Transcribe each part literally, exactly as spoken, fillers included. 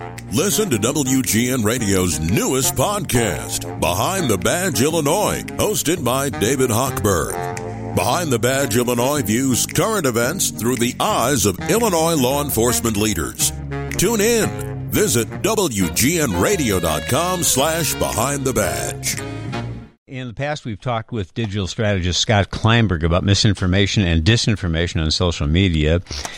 Listen to W G N Radio's newest podcast, Behind the Badge Illinois, hosted by David Hochberg. Behind the Badge Illinois views current events through the eyes of Illinois law enforcement leaders. Tune in. Visit W G N radio dot com slash behind the badge. In the past, we've talked with digital strategist Scott Kleinberg about misinformation and disinformation on social media.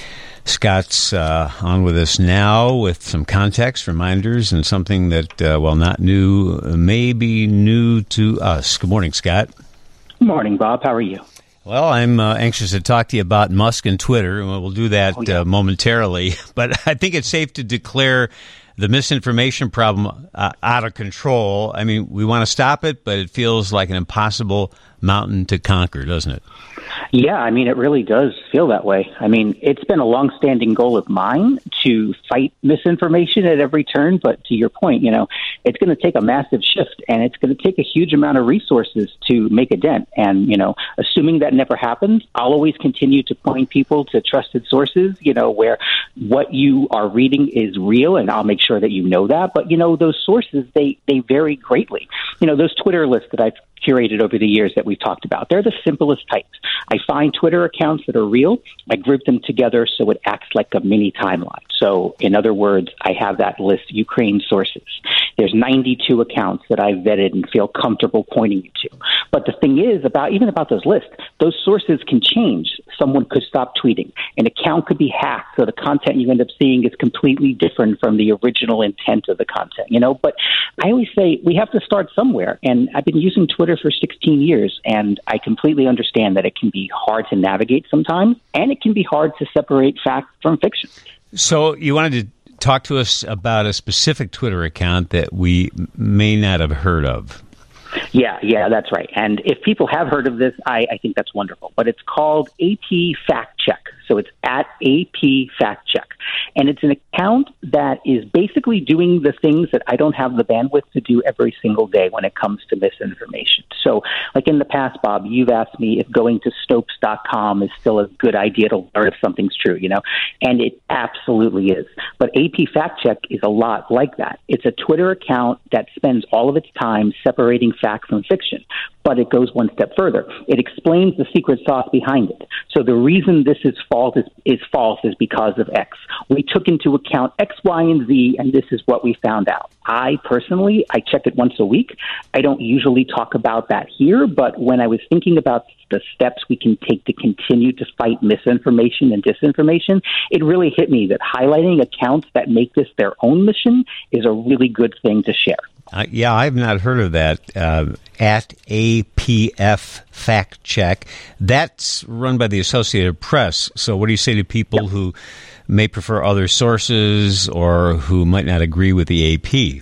Scott's uh, on with us now with some context, reminders, and something that, uh, while not new, may be new to us. Good morning, Scott. Good morning, Bob. How are you? Well, I'm uh, anxious to talk to you about Musk and Twitter, and we'll do that oh, yeah. uh, momentarily. But I think it's safe to declare the misinformation problem uh, out of control. I mean, we want to stop it, but it feels like an impossible mountain to conquer, doesn't it? Yeah, I mean, it really does feel that way. I mean, it's been a longstanding goal of mine to fight misinformation at every turn. But to your point, you know, it's going to take a massive shift, and it's going to take a huge amount of resources to make a dent. And, you know, assuming that never happens, I'll always continue to point people to trusted sources, you know, where what you are reading is real, and I'll make sure that you know that. But, you know, those sources, they, they vary greatly. You know, those Twitter lists that I've curated over the years that we've talked about, they're the simplest types. I find Twitter accounts that are real. I group them together so it acts like a mini timeline. So, in other words, I have that list, Ukraine sources. There's ninety-two accounts that I've vetted and feel comfortable pointing you to. But the thing is, about even about those lists, those sources can change. Someone could stop tweeting. An account could be hacked, so the content you end up seeing is completely different from the original intent of the content, you know? But I always say we have to start somewhere, and I've been using Twitter for sixteen years, and I completely understand that it can be hard to navigate sometimes, and it can be hard to separate fact from fiction. So you wanted to talk to us about a specific Twitter account that we may not have heard of. Yeah, yeah, that's right. And if people have heard of this, I, I think that's wonderful. But it's called A P Fact Check. So it's at A P Fact Check. And it's an account that is basically doing the things that I don't have the bandwidth to do every single day when it comes to misinformation. So like in the past, Bob, you've asked me if going to Snopes dot com is still a good idea to learn if something's true, you know, and it absolutely is. But A P Fact Check is a lot like that. It's a Twitter account that spends all of its time separating fact from fiction. But it goes one step further. It explains the secret sauce behind it. So the reason this is false is, is false is because of X. We took into account X, Y, and Z, and this is what we found out. I personally, I check it once a week. I don't usually talk about that here, but when I was thinking about the steps we can take to continue to fight misinformation and disinformation, it really hit me that highlighting accounts that make this their own mission is a really good thing to share. Uh, yeah, I've not heard of that. Uh, at A P F Fact Check. That's run by the Associated Press. So what do you say to people yep. who may prefer other sources or who might not agree with the A P?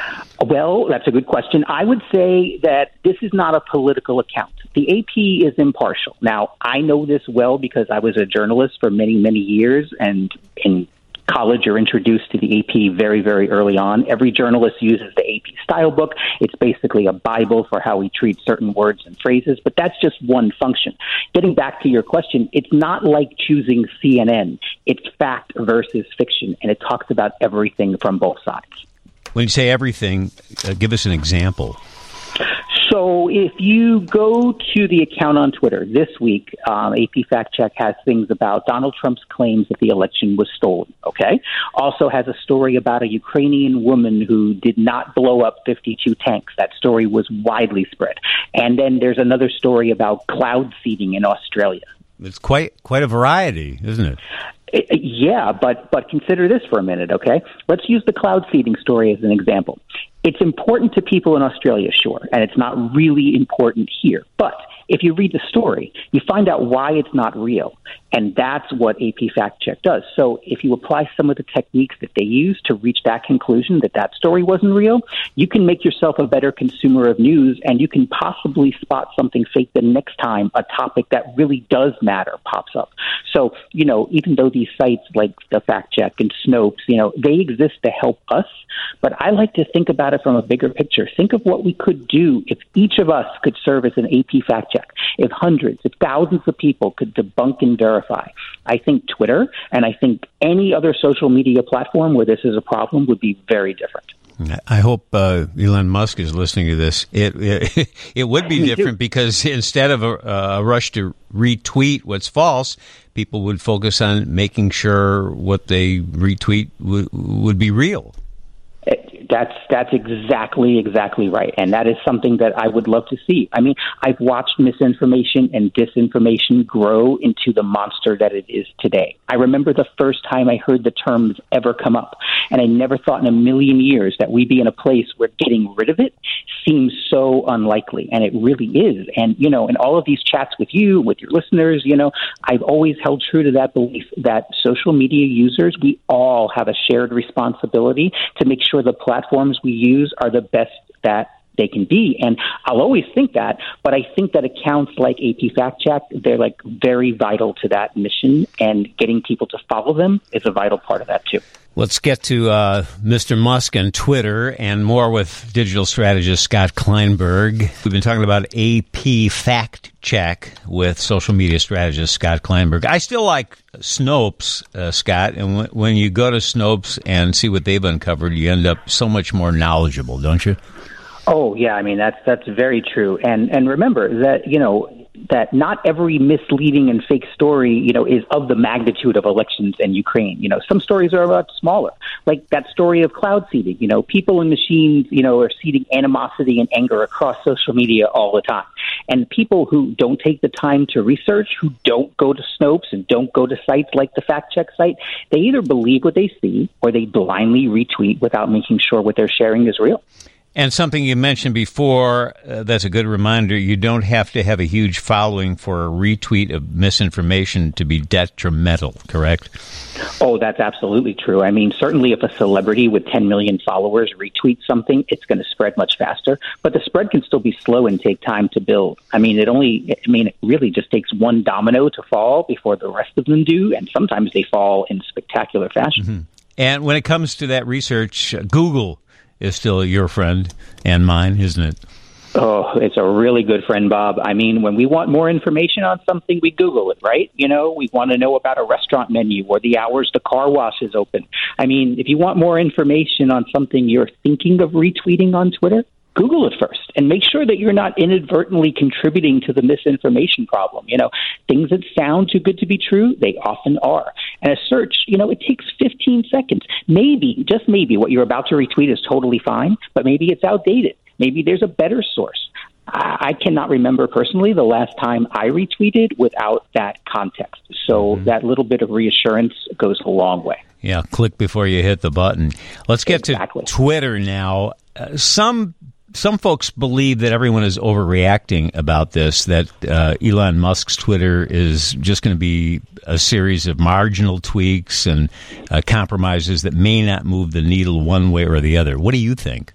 Well, that's a good question. I would say that this is not a political account. The A P is impartial. Now, I know this well because I was a journalist for many, many years, and in college, you're introduced to the A P very, very early on. Every journalist uses the A P style book. It's basically a Bible for how we treat certain words and phrases, but that's just one function. Getting back to your question, it's not like choosing C N N. It's fact versus fiction, and it talks about everything from both sides. When you say everything, uh, give us an example. So if you go to the account on Twitter this week, um, A P Fact Check has things about Donald Trump's claims that the election was stolen, okay? Also has a story about a Ukrainian woman who did not blow up fifty-two tanks. That story was widely spread. And then there's another story about cloud seeding in Australia. It's quite quite a variety, isn't it? It, yeah, but but consider this for a minute, okay? Let's use the cloud seeding story as an example. It's important to people in Australia, sure, and it's not really important here. But if you read the story, you find out why it's not real. And that's what A P Fact Check does. So if you apply some of the techniques that they use to reach that conclusion that that story wasn't real, you can make yourself a better consumer of news, and you can possibly spot something fake the next time a topic that really does matter pops up. So, you know, even though these sites like the Fact Check and Snopes, you know, they exist to help us, but I like to think about at it from a bigger picture. Think of what we could do if each of us could serve as an A P fact check, if hundreds, if thousands of people could debunk and verify. I think Twitter and I think any other social media platform where this is a problem would be very different. I hope uh, Elon Musk is listening to this. It it, it would be different because instead of a, a rush to retweet what's false, people would focus on making sure what they retweet w- would be real. That's that's exactly, exactly right. And that is something that I would love to see. I mean, I've watched misinformation and disinformation grow into the monster that it is today. I remember the first time I heard the terms ever come up, and I never thought in a million years that we'd be in a place where getting rid of it seems so unlikely, and it really is. And, you know, in all of these chats with you, with your listeners, you know, I've always held true to that belief that social media users, we all have a shared responsibility to make sure the platforms we use are the best that they can be. And I'll always think that, but I think that accounts like A P Fact Check, they're like very vital to that mission, and getting people to follow them is a vital part of that too. Let's get to uh, Mister Musk and Twitter and more with digital strategist Scott Kleinberg. We've been talking about A P Fact Check with social media strategist Scott Kleinberg. I still like Snopes, uh, Scott, and w- when you go to Snopes and see what they've uncovered, you end up so much more knowledgeable, don't you? Oh, yeah. I mean, that's that's very true. And and remember that, you know, that not every misleading and fake story, you know, is of the magnitude of elections in Ukraine. You know, some stories are a lot smaller, like that story of cloud seeding. You know, people and machines, you know, are seeding animosity and anger across social media all the time. And people who don't take the time to research, who don't go to Snopes and don't go to sites like the fact check site, they either believe what they see or they blindly retweet without making sure what they're sharing is real. And something you mentioned before, uh, that's a good reminder, you don't have to have a huge following for a retweet of misinformation to be detrimental, correct? Oh, that's absolutely true. I mean, certainly if a celebrity with ten million followers retweets something, it's going to spread much faster. But the spread can still be slow and take time to build. I mean, it only, I mean, it really just takes one domino to fall before the rest of them do. And sometimes they fall in spectacular fashion. Mm-hmm. And when it comes to that research, Google is still your friend and mine, isn't it? Oh, it's a really good friend, Bob. I mean, when we want more information on something, we Google it, right? You know, we want to know about a restaurant menu or the hours the car wash is open. I mean, if you want more information on something you're thinking of retweeting on Twitter, Google it first and make sure that you're not inadvertently contributing to the misinformation problem. You know, things that sound too good to be true, they often are. And a search, you know, it takes fifteen seconds. Maybe, just maybe, what you're about to retweet is totally fine, but maybe it's outdated. Maybe there's a better source. I, I cannot remember personally the last time I retweeted without that context. So mm-hmm. that little bit of reassurance goes a long way. Yeah, click before you hit the button. Let's get exactly. to Twitter now. Uh, some Some folks believe that everyone is overreacting about this, that uh, Elon Musk's Twitter is just going to be a series of marginal tweaks and uh, compromises that may not move the needle one way or the other. What do you think?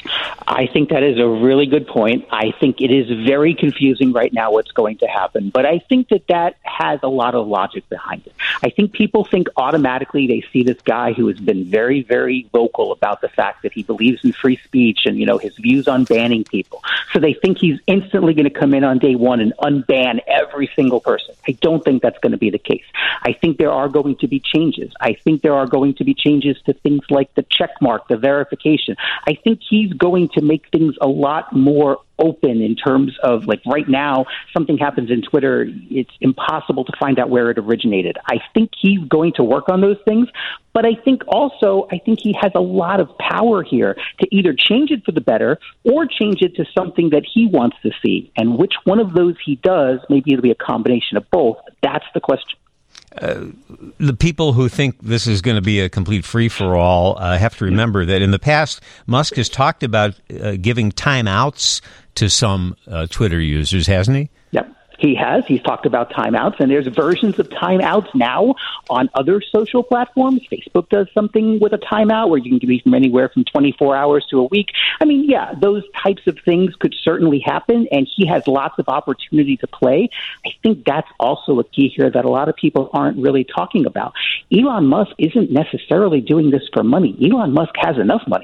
I think that is a really good point. I think it is very confusing right now what's going to happen, but I think that that has a lot of logic behind it. I think people think automatically they see this guy who has been very, very vocal about the fact that he believes in free speech and, you know, his views on banning people. So they think he's instantly going to come in on day one and unban every single person. I don't think that's going to be the case. I think there are going to be changes. I think there are going to be changes to things like the check mark, the verification. I think he's going to make things a lot more open in terms of, like, right now, something happens in Twitter, it's impossible to find out where it originated. I think he's going to work on those things, but I think also, I think he has a lot of power here to either change it for the better or change it to something that he wants to see. And which one of those he does, maybe it'll be a combination of both. That's the question. Uh, the people who think this is going to be a complete free-for-all uh, have to remember that in the past, Musk has talked about uh, giving timeouts to some uh, Twitter users, hasn't he? Yep. He has. He's talked about timeouts, and there's versions of timeouts now on other social platforms. Facebook does something with a timeout where you can be from anywhere from twenty-four hours to a week. I mean, yeah, those types of things could certainly happen, and he has lots of opportunity to play. I think that's also a key here that a lot of people aren't really talking about. Elon Musk isn't necessarily doing this for money. Elon Musk has enough money.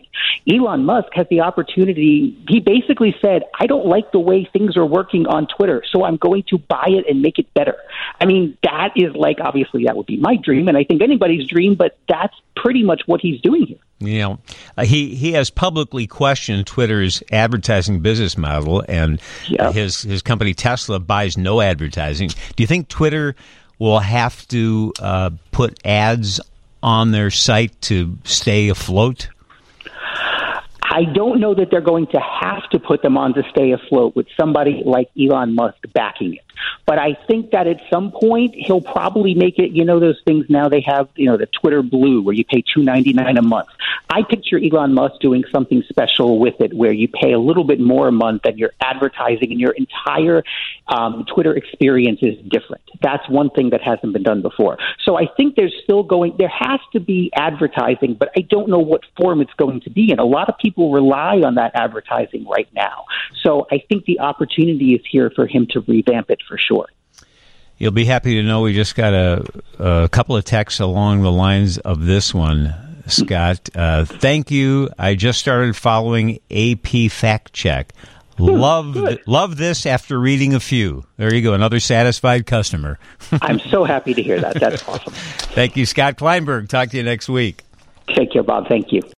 Elon Musk has the opportunity. He basically said, I don't like the way things are working on Twitter, so I'm going to buy it and make it better. I mean, that is like, obviously, that would be my dream, and I think anybody's dream, but that's pretty much what he's doing here. You know, uh, he, he has publicly questioned Twitter's advertising business model, and yep. his, his company Tesla buys no advertising. Do you think Twitter will have to uh, put ads on their site to stay afloat? I don't know that they're going to have to put them on to stay afloat with somebody like Elon Musk backing it. But I think that at some point he'll probably make it, you know, those things now they have, you know, the Twitter Blue where you pay two dollars and ninety-nine cents a month. I picture Elon Musk doing something special with it where you pay a little bit more a month and your advertising and your entire um, Twitter experience is different. That's one thing that hasn't been done before. So I think there's still going, there has to be advertising, but I don't know what form it's going to be in. A lot of people rely on that advertising right now. So I think the opportunity is here for him to revamp it for sure. You'll be happy to know we just got a, a couple of texts along the lines of this one, Scott. Uh, thank you. I just started following A P Fact Check. Love th- love this after reading a few. There you go, another satisfied customer. I'm so happy to hear that. That's awesome. Thank you, Scott Kleinberg. Talk to you next week. Take care, Bob. Thank you.